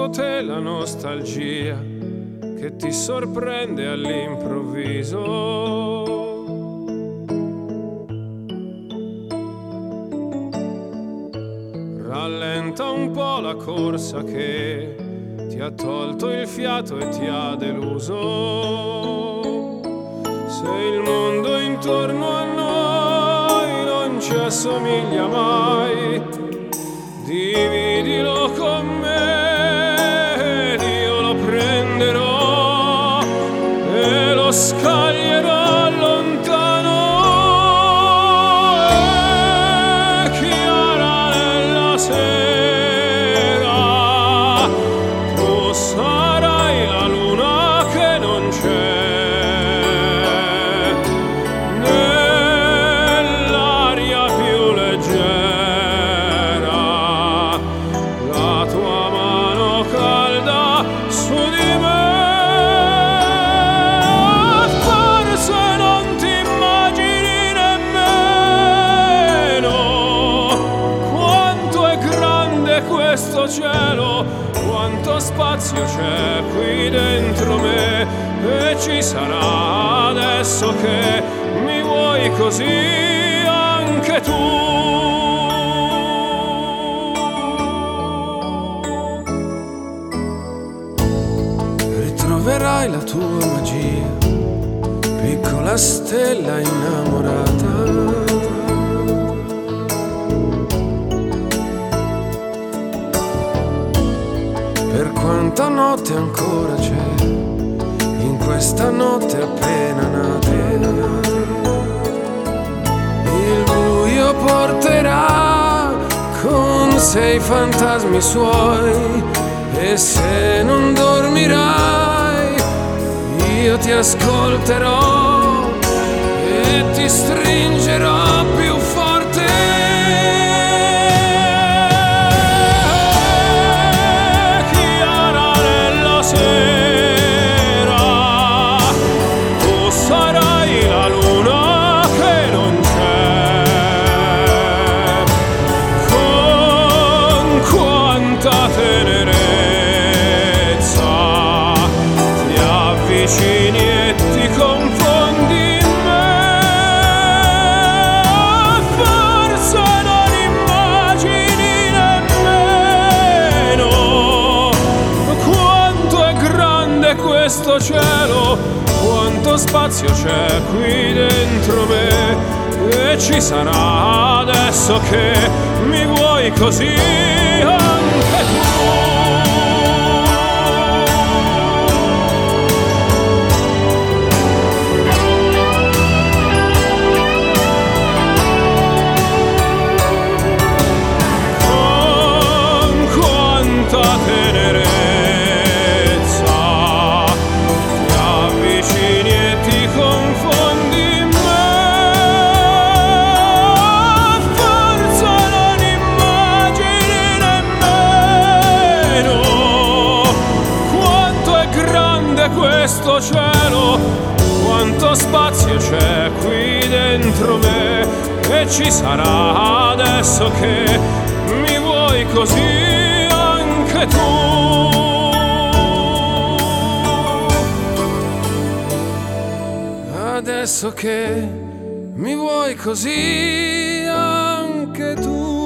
conosco te la nostalgia che ti sorprende all'improvviso. Rallenta un po' la corsa che ti ha tolto il fiato e ti ha deluso. Se il mondo intorno a noi non ci assomiglia mai, dividilo con me ed io lo prenderò e lo scaglierò lontano. E chiara nella sera tu sarai la luna che non c'è nell'aria più leggera. Questo cielo, quanto spazio c'è qui dentro me, e ci sarà adesso che mi vuoi così anche tu. Ritroverai la tua magia, piccola stella innamorata. Per quanta notte ancora c'è in questa notte appena nata, il buio porterà con sé i fantasmi suoi, e se non dormirai io ti ascolterò e ti stringerò più forte. E ti confondi in me, forse non immagini nemmeno quanto è grande questo cielo, quanto spazio c'è qui dentro me, e ci sarà adesso che mi vuoi così anche tu. Questo cielo, quanto spazio c'è qui dentro me, e ci sarà adesso che mi vuoi così anche tu. Adesso che mi vuoi così anche tu.